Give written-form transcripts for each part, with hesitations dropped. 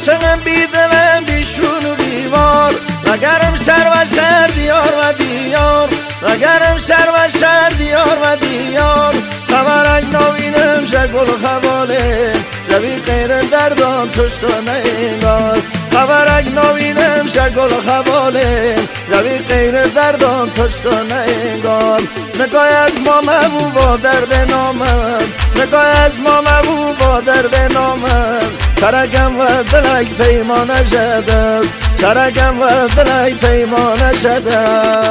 عاشقم بیدلم بیشون و بیوار وگرم شهر و شهر دیار و دیار وگرم شهر و شهر دیار و دیار خبرک نوینم شگل خواله جوی غیر دردان تشتانه انگار خبرک نوینم شگل خواله جوی غیر دردان تشتانه انگار نگاه از ما محبوبا درد نامم نگاه از ما محبوبا درد نامم شرکم و دلک پیمانه شده شرکم و دلک پیمانه شده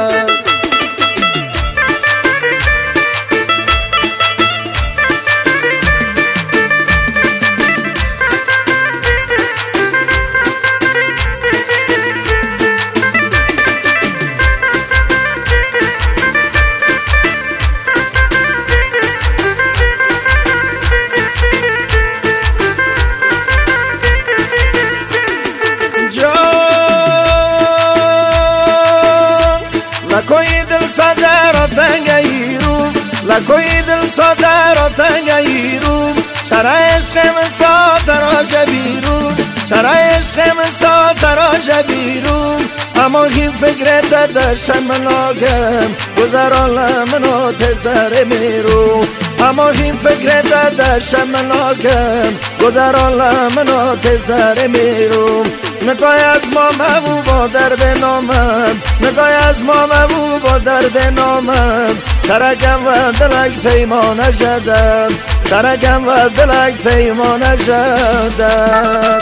لکوی دل صدر تنگیرو لکوی دل صدر تنگیرو شرع عشقم ساتراش بیرون شرع عشقم ساتراش بیرون اما این فکرت داشتم مناگم گذران منو تسر میرو اما این فکرت داشتم مناگم گذران منو تسر میرو نگاه از ما محبوبا درد نامم نگاه از ما محبوبا درد نامم ترکم و دلک پیمانه شدم ترکم و دلک پیمانه شدم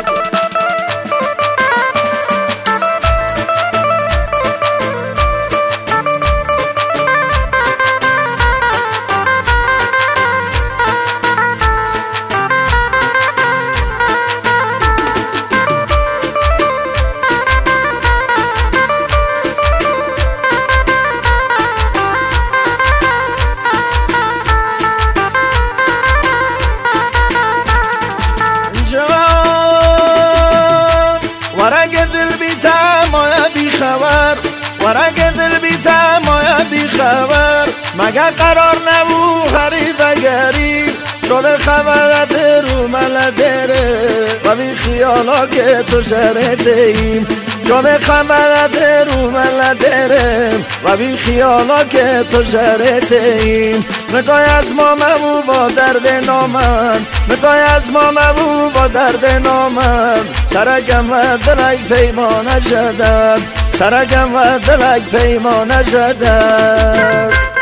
ورق دل بی تمایا بی خبر ورق دل بی تمایا بی خبر مگه قرار نبو غریب گری شده خبرت رو ملدره و بی خیالا که تو شرطیم شده خبرت رو ملدره و بی خیالا که تو شرطیم نگاه از ما محبوبا درد نامم نگاه از ما محبوبا درد نامم شرکم و دلک پیمانه شدم شرکم و دلک پیمانه شدم